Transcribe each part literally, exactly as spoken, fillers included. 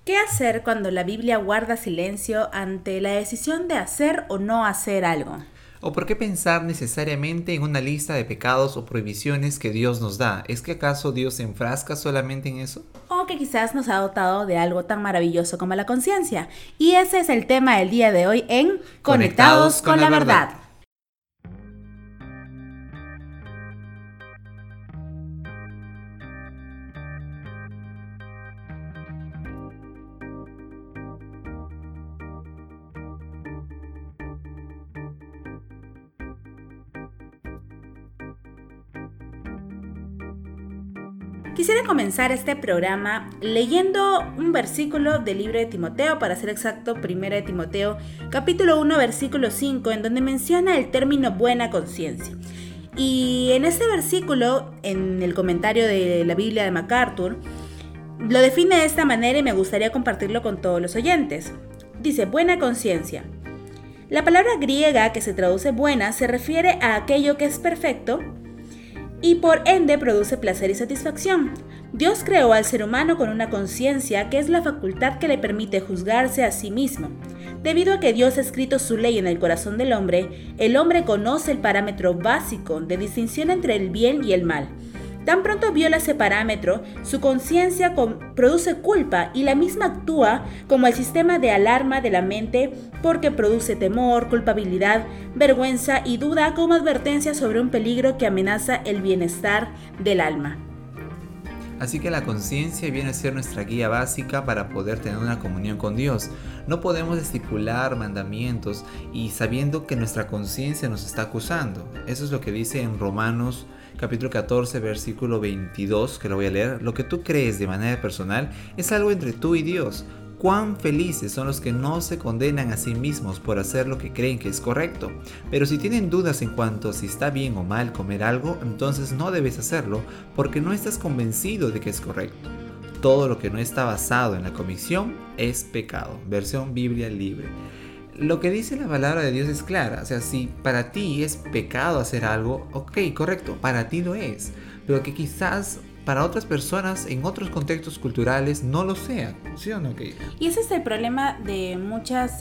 ¿Qué hacer cuando la Biblia guarda silencio ante la decisión de hacer o no hacer algo? ¿O por qué pensar necesariamente en una lista de pecados o prohibiciones que Dios nos da? ¿Es que acaso Dios se enfrasca solamente en eso? O que quizás nos ha dotado de algo tan maravilloso como la conciencia. Y ese es el tema del día de hoy en Conectados, Conectados con, con la, la verdad. verdad. Quisiera comenzar este programa leyendo un versículo del libro de Timoteo, para ser exacto, primera de Timoteo, capítulo uno, versículo cinco, en donde menciona el término buena conciencia. Y en este versículo, en el comentario de la Biblia de MacArthur, lo define de esta manera y me gustaría compartirlo con todos los oyentes. Dice, buena conciencia. La palabra griega que se traduce buena se refiere a aquello que es perfecto, y por ende produce placer y satisfacción. Dios creó al ser humano con una conciencia que es la facultad que le permite juzgarse a sí mismo. Debido a que Dios ha escrito su ley en el corazón del hombre, el hombre conoce el parámetro básico de distinción entre el bien y el mal. Tan pronto viola ese parámetro, su conciencia produce culpa y la misma actúa como el sistema de alarma de la mente porque produce temor, culpabilidad, vergüenza y duda como advertencia sobre un peligro que amenaza el bienestar del alma. Así que la conciencia viene a ser nuestra guía básica para poder tener una comunión con Dios. No podemos estipular mandamientos y sabiendo que nuestra conciencia nos está acusando. Eso es lo que dice en Romanos capítulo catorce, versículo veintidós, que lo voy a leer. Lo que tú crees de manera personal es algo entre tú y Dios. Cuán felices son los que no se condenan a sí mismos por hacer lo que creen que es correcto. Pero si tienen dudas en cuanto a si está bien o mal comer algo, entonces no debes hacerlo porque no estás convencido de que es correcto. Todo lo que no está basado en la convicción es pecado. Versión Biblia Libre. Lo que dice la palabra de Dios es clara. O sea, si para ti es pecado hacer algo, ok, correcto, para ti lo es. Pero que quizás para otras personas en otros contextos culturales no lo sea, ¿sí o no, Keila? Y ese es el problema de muchos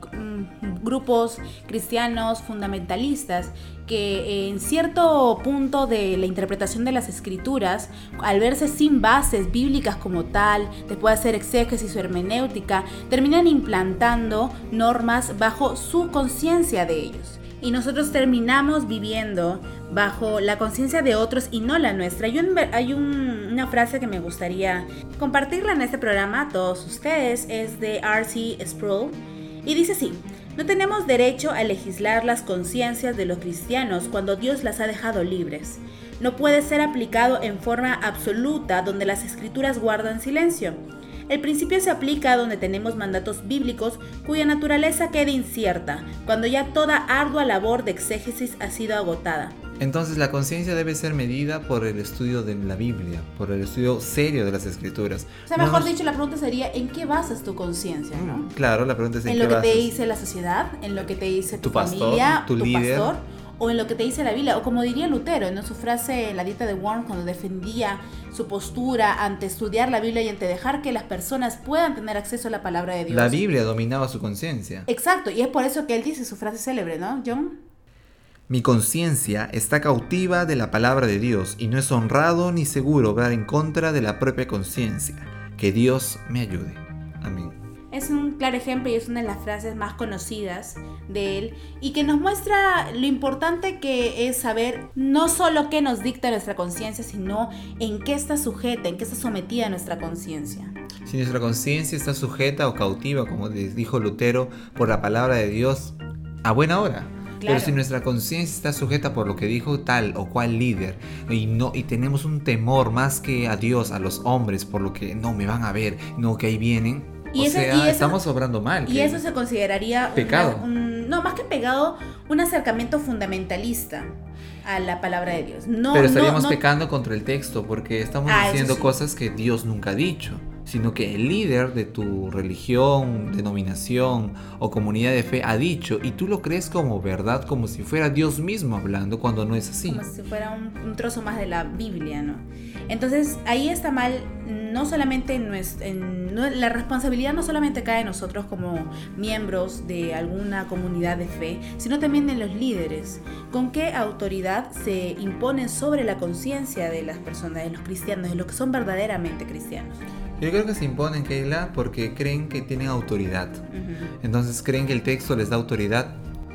um, grupos cristianos fundamentalistas que en cierto punto de la interpretación de las escrituras, al verse sin bases bíblicas como tal, después de hacer exégesis o hermenéutica, terminan implantando normas bajo su conciencia de ellos. Y nosotros terminamos viviendo bajo la conciencia de otros y no la nuestra. Hay, un, hay un, una frase que me gustaría compartirla en este programa a todos ustedes, es de R C Sproul, y dice así: no tenemos derecho a legislar las conciencias de los cristianos cuando Dios las ha dejado libres. No puede ser aplicado en forma absoluta donde las escrituras guardan silencio. El principio se aplica donde tenemos mandatos bíblicos cuya naturaleza queda incierta, cuando ya toda ardua labor de exégesis ha sido agotada. Entonces la conciencia debe ser medida por el estudio de la Biblia, por el estudio serio de las Escrituras. O sea, mejor no nos... dicho, la pregunta sería, ¿en qué basas tu conciencia, no? Claro, la pregunta es ¿en, ¿En qué lo que basas? te dice la sociedad? ¿En lo que te dice tu, tu familia? Pastor, tu, tu líder. pastor? O en lo que te dice la Biblia, o como diría Lutero, ¿no? Su frase, la dieta de Worms, cuando defendía su postura ante estudiar la Biblia y ante dejar que las personas puedan tener acceso a la palabra de Dios. La Biblia dominaba su conciencia. Exacto, y es por eso que él dice su frase célebre, ¿no, John? Mi conciencia está cautiva de la palabra de Dios y no es honrado ni seguro obrar en contra de la propia conciencia. Que Dios me ayude. Amén. Es un claro ejemplo y es una de las frases más conocidas de él y que nos muestra lo importante que es saber no solo qué nos dicta nuestra conciencia, sino en qué está sujeta, en qué está sometida nuestra conciencia. Si nuestra conciencia está sujeta o cautiva, como dijo Lutero, por la palabra de Dios, a buena hora. Claro. Pero si nuestra conciencia está sujeta por lo que dijo tal o cual líder y no y tenemos un temor más que a Dios, a los hombres, por lo que no me van a ver, no que ahí vienen, y o ese, sea, y eso, estamos obrando mal. Y eso se consideraría pecado. Una, un, no, más que pecado, un acercamiento fundamentalista a la palabra de Dios. No, Pero estaríamos no, no, pecando contra el texto porque estamos ah, diciendo sí. cosas que Dios nunca ha dicho, sino que el líder de tu religión, denominación o comunidad de fe ha dicho y tú lo crees como verdad, como si fuera Dios mismo hablando, cuando no es así. Como si fuera un, un trozo más de la Biblia, ¿no? Entonces ahí está mal no solamente en nuestro, en no, la responsabilidad no solamente cae en nosotros como miembros de alguna comunidad de fe, sino también en los líderes. ¿Con qué autoridad se imponen sobre la conciencia de las personas, de los cristianos, de los que son verdaderamente cristianos? Yo creo que se imponen, Keila, porque creen que tienen autoridad. Uh-huh. Entonces creen que el texto les da autoridad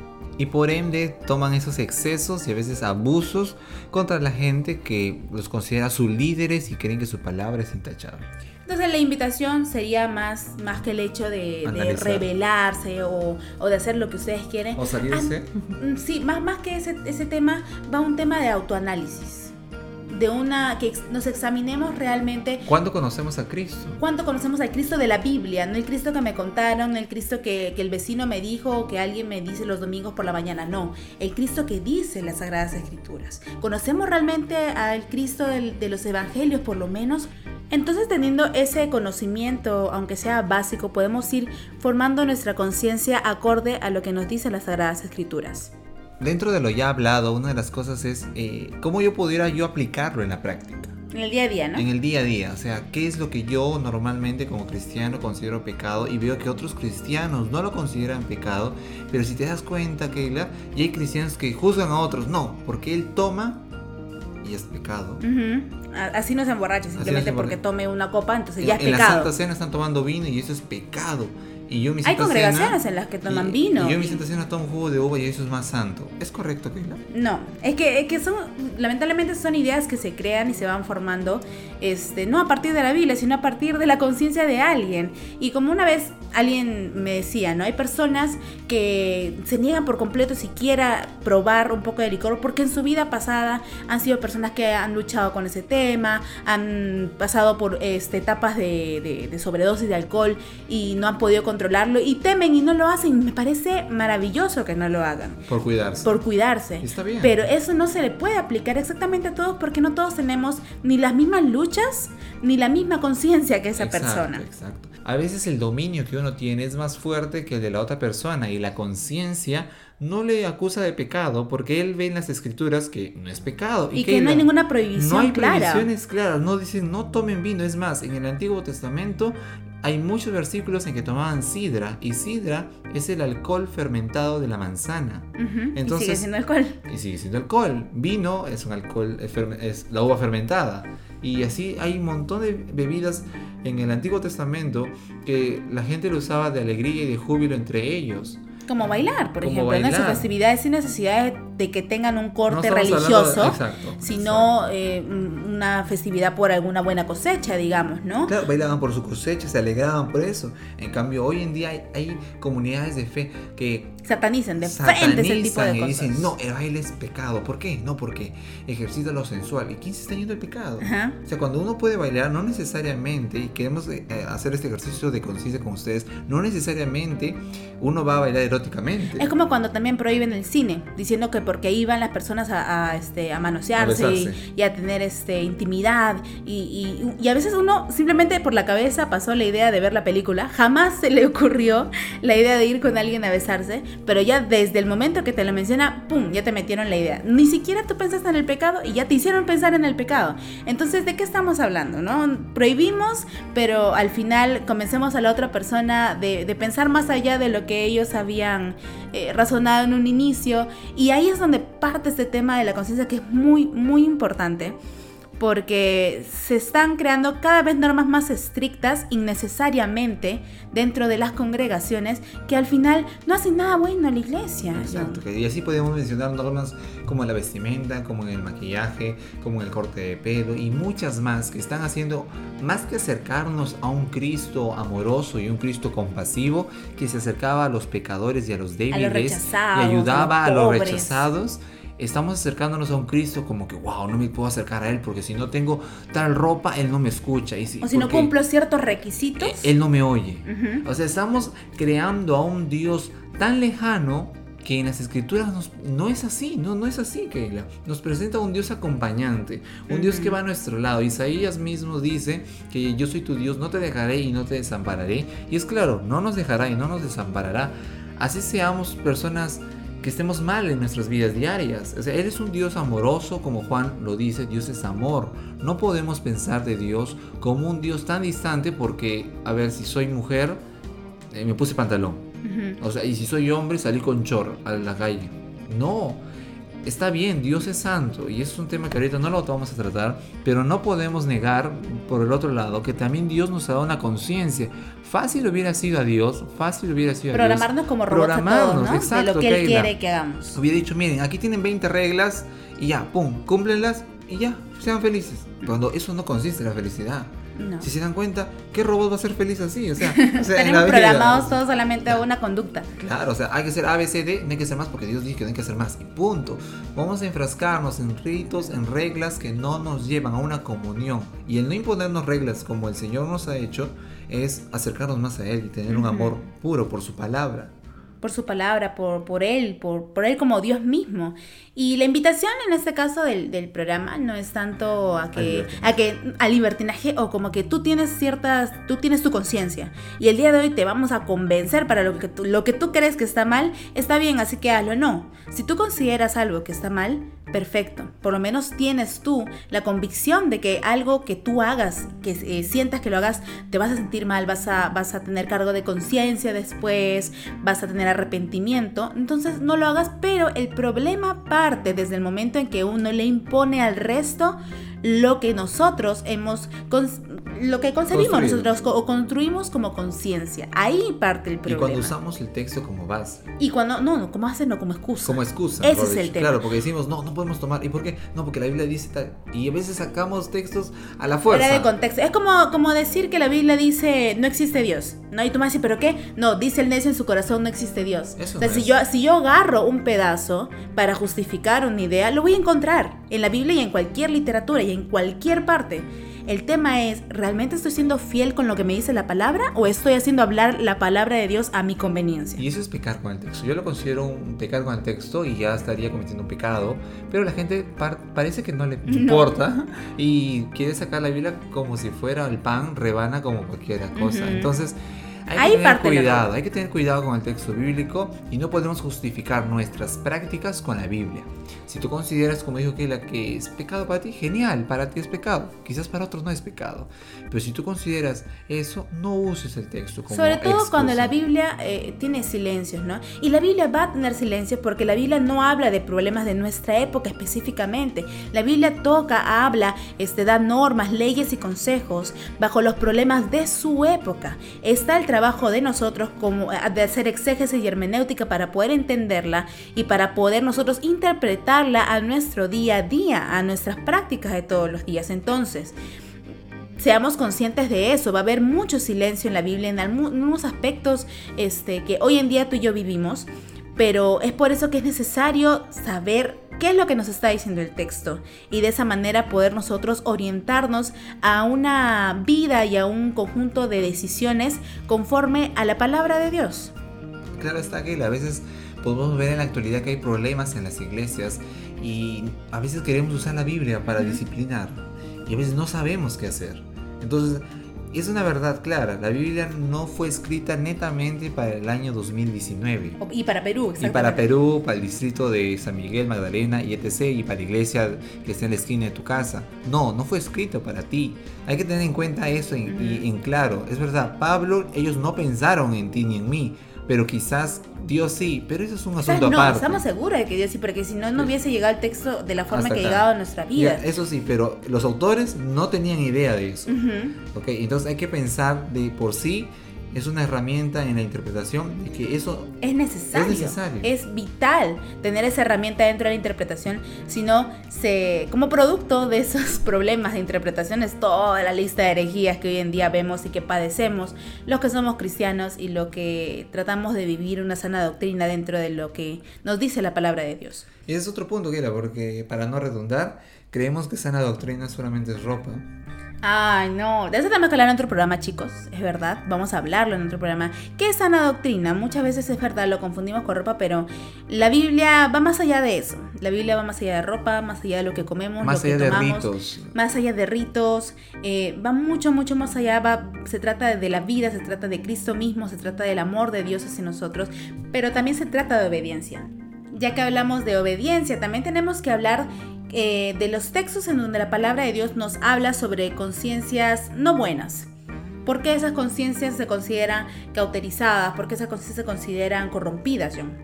y por ende toman esos excesos y a veces abusos contra la gente que los considera sus líderes y creen que su palabra es intachable. Entonces la invitación sería más, más que el hecho de, de rebelarse o, o de hacer lo que ustedes quieren. O salirse. Ah, sí, más, más que ese, ese tema, va un tema de autoanálisis. De una que nos examinemos realmente. ¿Cuándo conocemos a Cristo? ¿Cuándo conocemos al Cristo de la Biblia? No el Cristo que me contaron, no el Cristo que, que el vecino me dijo o que alguien me dice los domingos por la mañana. No, el Cristo que dice las Sagradas Escrituras. ¿Conocemos realmente al Cristo del, de los Evangelios por lo menos? Entonces, teniendo ese conocimiento, aunque sea básico, podemos ir formando nuestra conciencia acorde a lo que nos dicen las Sagradas Escrituras. Dentro de lo ya hablado, una de las cosas es eh, cómo yo pudiera yo aplicarlo en la práctica. En el día a día, ¿no? En el día a día, o sea, qué es lo que yo normalmente como cristiano considero pecado y veo que otros cristianos no lo consideran pecado, pero si te das cuenta, Keila, y hay cristianos que juzgan a otros, no, porque él toma y es pecado. Uh-huh. Así no se emborracha, simplemente no se porque tome una copa, entonces en, ya es en pecado. En la Santa Cena están tomando vino y eso es pecado. Y yo mi Hay congregaciones cena, en las que toman y, vino. Y yo en mi Santa Cena tomo jugo de uva y eso es más santo. ¿Es correcto, Keila? No, es que, es que son, lamentablemente son ideas que se crean y se van formando, este, no a partir de la Biblia, sino a partir de la conciencia de alguien. Y como una vez alguien me decía, ¿no? Hay personas que se niegan por completo siquiera probar un poco de licor porque en su vida pasada han sido personas que han luchado con ese tema, han pasado por este, etapas de, de, de sobredosis de alcohol y no han podido controlarlo y temen y no lo hacen. Me parece maravilloso que no lo hagan. Por cuidarse. Por cuidarse. Está bien. Pero eso no se le puede aplicar exactamente a todos porque no todos tenemos ni las mismas luchas ni la misma conciencia que esa exacto, persona. Exacto. A veces el dominio que uno tiene es más fuerte que el de la otra persona y la conciencia no le acusa de pecado porque él ve en las escrituras que no es pecado. Y, y que, que no hay ninguna prohibición clara. No hay clara. prohibiciones claras. No dicen no tomen vino. Es más, en el Antiguo Testamento hay muchos versículos en que tomaban sidra y sidra es el alcohol fermentado de la manzana. Uh-huh. Entonces, y sigue siendo alcohol. Y sigue siendo alcohol. Vino es un alcohol, es la uva fermentada. Y así hay un montón de bebidas en el Antiguo Testamento que la gente lo usaba de alegría y de júbilo entre ellos. Como bailar, por Como ejemplo, bailar. en sus festividades sin necesidad de que tengan un corte no religioso, de, exacto, sino exacto. Eh, una festividad por alguna buena cosecha, digamos, ¿no? Claro, bailaban por su cosecha, se alegraban por eso. En cambio, hoy en día hay, hay comunidades de fe que satanizan de frente ese tipo de y cosas. Dicen, no, el baile es pecado. ¿Por qué? No, porque ejercita lo sensual. ¿Y quién se está yendo el pecado? Ajá. O sea, cuando uno puede bailar, no necesariamente, y queremos eh, hacer este ejercicio de conciencia con ustedes, no necesariamente uno va a bailar eróticamente. Es como cuando también prohíben el cine, diciendo que porque iban las personas a, a, este, a manosearse a y, y a tener este, intimidad. Y, y, y a veces uno simplemente por la cabeza pasó la idea de ver la película. Jamás se le ocurrió la idea de ir con alguien a besarse. Pero ya desde el momento que te lo menciona, ¡pum!, ya te metieron la idea. Ni siquiera tú pensaste en el pecado y ya te hicieron pensar en el pecado. Entonces, ¿de qué estamos hablando, no? Prohibimos, pero al final convencemos a la otra persona de, de pensar más allá de lo que ellos habían eh, razonado en un inicio. Y ahí es donde parte este tema de la conciencia, que es muy, muy importante. Porque se están creando cada vez normas más estrictas innecesariamente dentro de las congregaciones que al final no hacen nada bueno a la iglesia. Exacto, ¿no? Y así podemos mencionar normas como la vestimenta, como en el maquillaje, como en el corte de pelo y muchas más que están haciendo más que acercarnos a un Cristo amoroso y un Cristo compasivo que se acercaba a los pecadores y a los débiles, a los rechazados, y ayudaba a los, a los rechazados. Estamos acercándonos a un Cristo como que, wow, no me puedo acercar a Él porque si no tengo tal ropa, Él no me escucha. Y si, o si no cumplo ciertos requisitos, Él no me oye. Uh-huh. O sea, estamos creando a un Dios tan lejano que en las escrituras nos, no es así, no, no es así, Keila. Nos presenta un Dios acompañante, un uh-huh. Dios que va a nuestro lado. Isaías mismo dice que yo soy tu Dios, no te dejaré y no te desampararé. Y es claro, no nos dejará y no nos desamparará. Así seamos personas que estemos mal en nuestras vidas diarias. O sea, Él es un Dios amoroso, como Juan lo dice, Dios es amor. No podemos pensar de Dios como un Dios tan distante porque, a ver, si soy mujer, eh, me puse pantalón. Uh-huh. O sea, y si soy hombre, salí con chor a la calle. No, está bien, Dios es santo y es un tema que ahorita no lo vamos a tratar, pero no podemos negar, por el otro lado, que también Dios nos ha dado una conciencia. Fácil hubiera sido a Dios, fácil hubiera sido a Dios programarnos como robots programarnos, a todos, ¿no? exacto, de lo que Él Keila. quiere que hagamos. Hubiera dicho, miren, aquí tienen veinte reglas y ya, pum, cúmplenlas y ya, sean felices. Cuando eso no consiste en la felicidad. No. Si se dan cuenta, ¿qué robot va a ser feliz así? O sea, o sea tenemos programados todos solamente a una conducta. Claro, o sea, hay que ser A, B, C, D, no hay que hacer más porque Dios dice que no hay que hacer más y punto. Vamos a enfrascarnos en ritos, en reglas que no nos llevan a una comunión. Y el no imponernos reglas como el Señor nos ha hecho es acercarnos más a Él y tener uh-huh. un amor puro por su palabra. Por su palabra, por, por Él, por, por Él como Dios mismo. Y la invitación en este caso del, del programa no es tanto a que, a que al libertinaje o como que tú tienes ciertas, tú tienes tu conciencia y el día de hoy te vamos a convencer para lo que tú, lo que tú crees que está mal, está bien, así que hazlo. No, si tú consideras algo que está mal, perfecto, por lo menos tienes tú la convicción de que algo que tú hagas, que eh, sientas que lo hagas, te vas a sentir mal, vas a, vas a tener cargo de conciencia después, vas a tener arrepentimiento, entonces no lo hagas, pero el problema parte desde el momento en que uno le impone al resto lo que nosotros hemos, lo que concebimos Construido. nosotros o construimos como conciencia. Ahí parte el problema. Y cuando usamos el texto como base. Y cuando, no, no, como base, no, como excusa. Como excusa. Ese es el tema. Claro, porque decimos, no, no podemos tomar. ¿Y por qué? No, porque la Biblia dice tal. Y a veces sacamos textos a la fuerza. Fuera de contexto. Es como, como decir que la Biblia dice, no existe Dios. ¿No? Y tú me dices, ¿pero qué? No, dice el necio en su corazón, no existe Dios. Eso o sea, no si, es. yo, si yo agarro un pedazo para justificar una idea, lo voy a encontrar en la Biblia y en cualquier literatura y en cualquier parte. El tema es, ¿realmente estoy siendo fiel con lo que me dice la palabra o estoy haciendo hablar la palabra de Dios a mi conveniencia? Y eso es pecar con el texto. Yo lo considero un pecar con el texto y ya estaría cometiendo un pecado, pero la gente par- parece que no le importa no. y quiere sacar la Biblia como si fuera el pan, rebana como cualquier cosa. Uh-huh. Entonces, hay Ahí que tener parte cuidado, hay que tener cuidado con el texto bíblico y no podemos justificar nuestras prácticas con la Biblia. Si tú consideras, como dijo Keila, que es pecado para ti, genial, para ti es pecado. Quizás para otros no es pecado. Pero si tú consideras eso, no uses el texto como Sobre todo excusa. Cuando la Biblia eh, tiene silencios, ¿no? Y la Biblia va a tener silencios porque la Biblia no habla de problemas de nuestra época específicamente. La Biblia toca, habla, este, da normas, leyes y consejos bajo los problemas de su época. Está el trabajo de nosotros como de hacer exégesis y hermenéutica para poder entenderla y para poder nosotros interpretarla a nuestro día a día, a nuestras prácticas de todos los días. Entonces, seamos conscientes de eso. Va a haber mucho silencio en la Biblia en algunos aspectos este, que hoy en día tú y yo vivimos, pero es por eso que es necesario saber qué es lo que nos está diciendo el texto y de esa manera poder nosotros orientarnos a una vida y a un conjunto de decisiones conforme a la palabra de Dios. Claro está que a veces podemos ver en la actualidad que hay problemas en las iglesias y a veces queremos usar la Biblia para uh-huh. disciplinar y a veces no sabemos qué hacer. Entonces, es una verdad clara, la Biblia no fue escrita netamente para el año dos mil diecinueve. Y para Perú, exactamente. Y para Perú, para el distrito de San Miguel, Magdalena y etcétera. Y para la iglesia que está en la esquina de tu casa. No, no fue escrito para ti. Hay que tener en cuenta eso en, uh-huh. y, en claro. Es verdad, Pablo, ellos no pensaron en ti ni en mí. Pero quizás Dios sí, pero eso es un asunto no, aparte. Estamos seguros de que Dios sí, porque si no, no hubiese llegado el texto de la forma Hasta que ha acá. llegado a nuestra vida. Ya, eso sí, pero los autores no tenían idea de eso. Uh-huh. Okay, entonces hay que pensar de por sí, es una herramienta en la interpretación de que eso es necesario, es necesario. Es vital tener esa herramienta dentro de la interpretación, si no, se, como producto de esos problemas de interpretación es toda la lista de herejías que hoy en día vemos y que padecemos los que somos cristianos y lo que tratamos de vivir una sana doctrina dentro de lo que nos dice la palabra de Dios. Y ese es otro punto, Keila, porque para no redundar, creemos que sana doctrina solamente es ropa. Ay, no, de eso tenemos que hablar en otro programa, chicos, es verdad, vamos a hablarlo en otro programa. ¿Qué es sana doctrina? Muchas veces es verdad, lo confundimos con ropa, pero la Biblia va más allá de eso. La Biblia va más allá de ropa, más allá de lo que comemos, más lo que allá tomamos, de ritos. Más allá de ritos, eh, va mucho, mucho más allá, va, se trata de la vida, se trata de Cristo mismo, se trata del amor de Dios hacia nosotros, pero también se trata de obediencia. ya que hablamos de obediencia, también tenemos que hablar eh, de los textos en donde la palabra de Dios nos habla sobre conciencias no buenas. ¿Por qué esas conciencias se consideran cauterizadas? ¿Por qué esas conciencias se consideran corrompidas, John?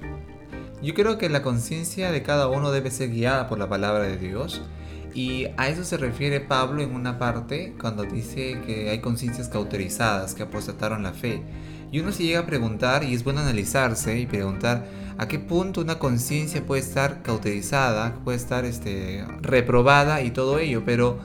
Yo creo que la conciencia de cada uno debe ser guiada por la palabra de Dios. Y a eso se refiere Pablo en una parte cuando dice que hay conciencias cauterizadas que apostataron la fe. Y uno se llega a preguntar, y es bueno analizarse y preguntar a qué punto una conciencia puede estar cauterizada, puede estar este, reprobada y todo ello. Pero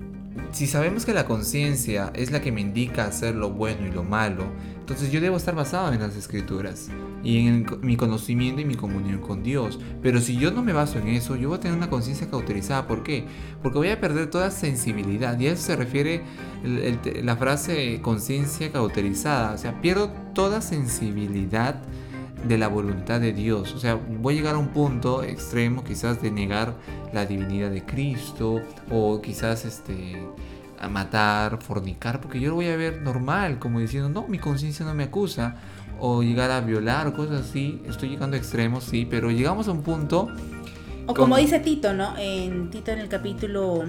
si sabemos que la conciencia es la que me indica hacer lo bueno y lo malo, entonces yo debo estar basado en las Escrituras y en el, mi conocimiento y mi comunión con Dios. Pero si yo no me baso en eso, yo voy a tener una conciencia cauterizada. ¿Por qué? Porque voy a perder toda sensibilidad. Y a eso se refiere el, el, la frase conciencia cauterizada. O sea, pierdo toda sensibilidad de la voluntad de Dios. O sea, voy a llegar a un punto extremo quizás de negar la divinidad de Cristo, o quizás este... a matar, fornicar, porque yo lo voy a ver normal, como diciendo, no, mi conciencia no me acusa, o llegar a violar, o cosas así. Estoy llegando a extremos, sí, pero llegamos a un punto... O como, como dice Tito, ¿no? En Tito, en el capítulo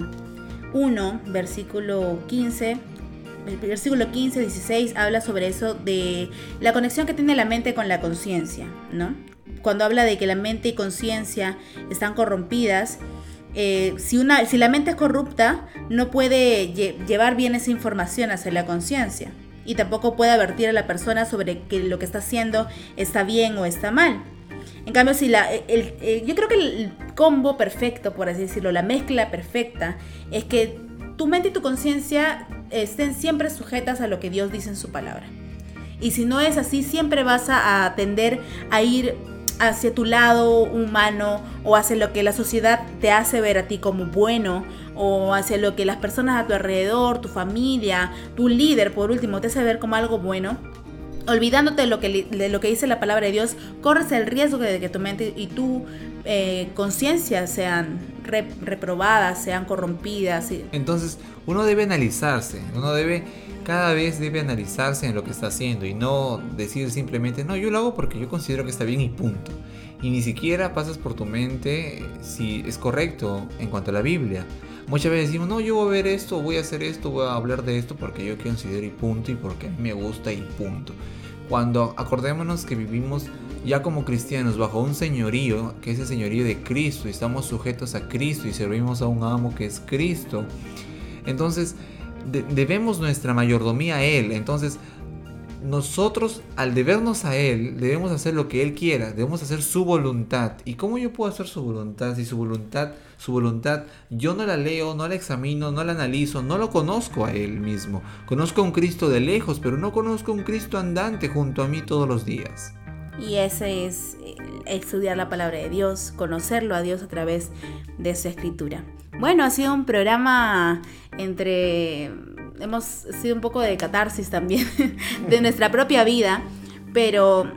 uno, versículo quince, el versículo quince, dieciséis, habla sobre eso, de la conexión que tiene la mente con la conciencia, ¿no? Cuando habla de que la mente y conciencia están corrompidas, Eh, si, una, si la mente es corrupta, no puede lle- llevar bien esa información hacia la conciencia, y tampoco puede advertir a la persona sobre que lo que está haciendo está bien o está mal. En cambio, si la, el, el, yo creo que el combo perfecto, por así decirlo, la mezcla perfecta, es que tu mente y tu conciencia estén siempre sujetas a lo que Dios dice en su palabra. Y si no es así, siempre vas a, a tender a ir hacia tu lado humano, o hacia lo que la sociedad te hace ver a ti como bueno, o hacia lo que las personas a tu alrededor, tu familia, tu líder por último te hace ver como algo bueno. Olvidándote de lo que, de lo que dice la palabra de Dios, corres el riesgo de que tu mente y tu eh, conciencia sean re, reprobadas, sean corrompidas. Entonces uno debe analizarse, uno debe... cada vez debe analizarse en lo que está haciendo, y no decir simplemente, no, yo lo hago porque yo considero que está bien y punto. Y ni siquiera pasas por tu mente si es correcto en cuanto a la Biblia. Muchas veces decimos, no, yo voy a ver esto, voy a hacer esto, voy a hablar de esto porque yo considero y punto, y porque a mí me gusta y punto. Cuando acordémonos que vivimos ya como cristianos bajo un señorío, que es el señorío de Cristo, y estamos sujetos a Cristo y servimos a un amo que es Cristo, entonces De- debemos nuestra mayordomía a Él. Entonces nosotros, al debernos a Él, debemos hacer lo que Él quiera, debemos hacer su voluntad. ¿Y cómo yo puedo hacer su voluntad? Si su voluntad, su voluntad yo no la leo, no la examino, no la analizo, no lo conozco a Él mismo. Conozco a un Cristo de lejos, pero no conozco a un Cristo andante junto a mí todos los días. Y ese es estudiar la palabra de Dios, conocerlo a Dios a través de su escritura. Bueno, ha sido un programa entre... hemos sido un poco de catarsis también de nuestra propia vida, pero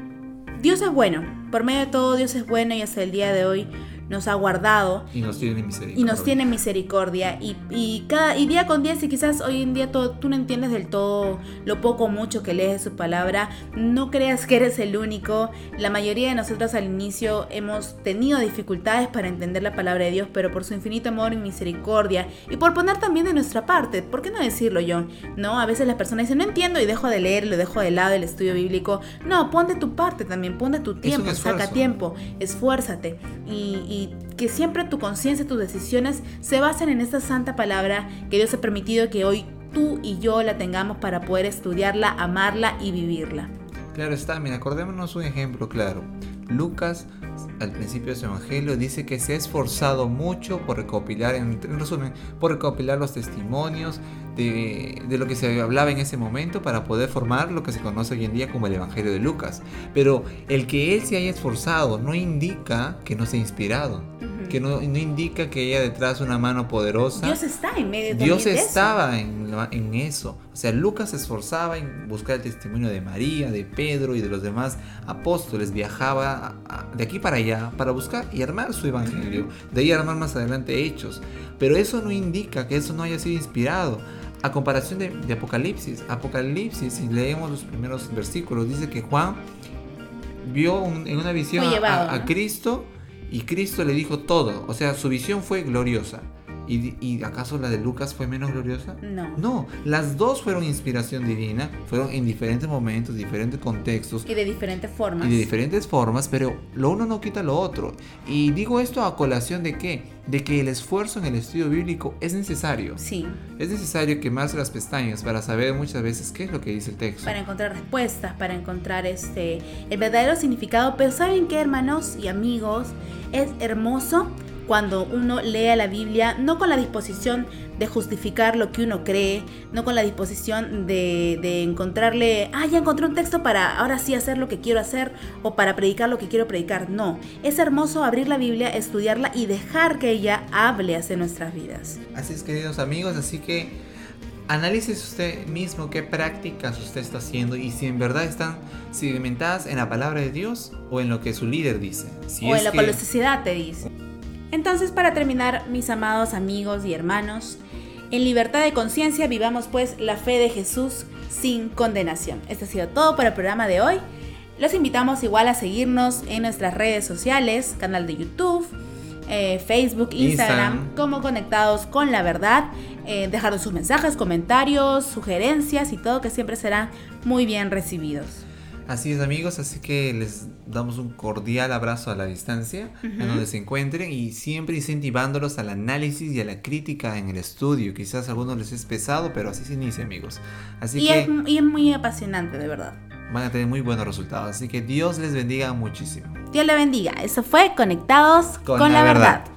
Dios es bueno. Por medio de todo, Dios es bueno, y hasta el día de hoy nos ha guardado y nos tiene misericordia, y, nos tiene misericordia y, y, cada, y día con día, si quizás hoy en día todo, tú no entiendes del todo lo poco o mucho que lees de su palabra, no creas que eres el único. La mayoría de nosotros al inicio hemos tenido dificultades para entender la palabra de Dios, pero por su infinito amor y misericordia, y por poner también de nuestra parte, ¿por qué no decirlo, John? ¿No? A veces las personas dicen, no entiendo, y dejo de leer, lo dejo de lado el estudio bíblico. No, pon de tu parte también, pon de tu tiempo, saca tiempo, esfuérzate, y, y y que siempre tu conciencia, tus decisiones se basen en esta santa palabra que Dios ha permitido que hoy tú y yo la tengamos para poder estudiarla, amarla y vivirla. Claro está, mira, acordémonos un ejemplo claro. Lucas, al principio de su evangelio, dice que se ha esforzado mucho por recopilar, en, en resumen, por recopilar los testimonios de, de lo que se hablaba en ese momento para poder formar lo que se conoce hoy en día como el evangelio de Lucas. Pero el que él se haya esforzado no indica que no sea inspirado. Que no, no indica que haya detrás una mano poderosa. Dios está en medio de Dios eso. estaba en, en eso. O sea, Lucas se esforzaba en buscar el testimonio de María, de Pedro y de los demás apóstoles. Viajaba a, a, de aquí para allá para buscar y armar su evangelio. De ahí armar más adelante Hechos. Pero eso no indica que eso no haya sido inspirado. A comparación de, de Apocalipsis. Apocalipsis, si leemos los primeros versículos, dice que Juan vio un, en una visión Fue llevado, a, a ¿no? Cristo, y Cristo le dijo todo. O sea, su visión fue gloriosa. ¿Y, ¿Y acaso la de Lucas fue menos gloriosa? No. No, las dos fueron inspiración divina, fueron en diferentes momentos, diferentes contextos Y de diferentes formas. y de diferentes formas, pero lo uno no quita lo otro. Y digo esto a colación de qué? De que el esfuerzo en el estudio bíblico es necesario. Sí. Es necesario quemarse las pestañas para saber muchas veces qué es lo que dice el texto. Para encontrar respuestas, para encontrar este el verdadero significado. Pero ¿saben qué, hermanos y amigos? Es hermoso cuando uno lee la Biblia, no con la disposición de justificar lo que uno cree, no con la disposición de, de encontrarle, ah, ya encontré un texto para ahora sí hacer lo que quiero hacer o para predicar lo que quiero predicar. No, es hermoso abrir la Biblia, estudiarla y dejar que ella hable hacia nuestras vidas. Así es, queridos amigos, así que analice usted mismo qué prácticas usted está haciendo y si en verdad están cimentadas en la palabra de Dios o en lo que su líder dice. Si O es en lo que que la sociedad te dice. Entonces, para terminar, mis amados amigos y hermanos, en libertad de conciencia vivamos pues la fe de Jesús sin condenación. Esto ha sido todo para el programa de hoy. Los invitamos igual a seguirnos en nuestras redes sociales, canal de YouTube, eh, Facebook, Instagram, Instagram. como Conectados con la Verdad. Eh, dejarnos sus mensajes, comentarios, sugerencias y todo, que siempre serán muy bien recibidos. Así es, amigos, así que les damos un cordial abrazo a la distancia, uh-huh, en donde se encuentren, y siempre incentivándolos al análisis y a la crítica en el estudio. Quizás a algunos les es pesado, pero así se inicia, amigos. Así y, que es, y es muy apasionante, de verdad. Van a tener muy buenos resultados, así que Dios les bendiga muchísimo. Dios le bendiga. Eso fue Conectados con, con la, la verdad. verdad.